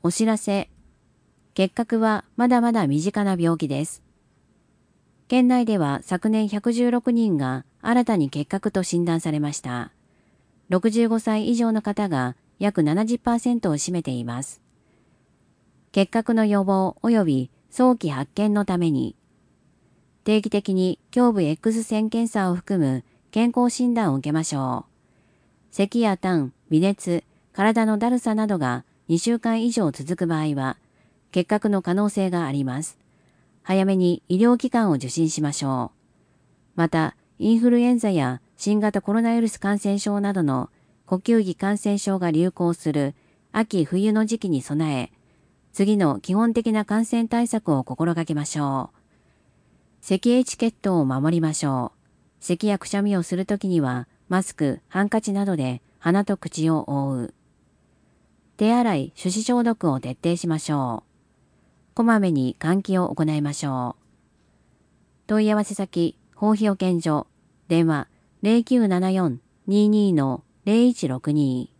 お知らせ。結核はまだまだ身近な病気です。県内では昨年116人が新たに結核と診断されました。65歳以上の方が約 70% を占めています。結核の予防及び早期発見のために、定期的に胸部 X 線検査を含む健康診断を受けましょう。咳や痰、微熱、体のだるさなどが2週間以上続く場合は、結核の可能性があります。早めに医療機関を受診しましょう。また、インフルエンザや新型コロナウイルス感染症などの呼吸器感染症が流行する秋冬の時期に備え、次の基本的な感染対策を心がけましょう。咳エチケットを守りましょう。咳やくしゃみをするときには、マスク、ハンカチなどで鼻と口を覆う。手洗い、手指消毒を徹底しましょう。こまめに換気を行いましょう。問い合わせ先、豊肥保健所、電話 0974-22-0162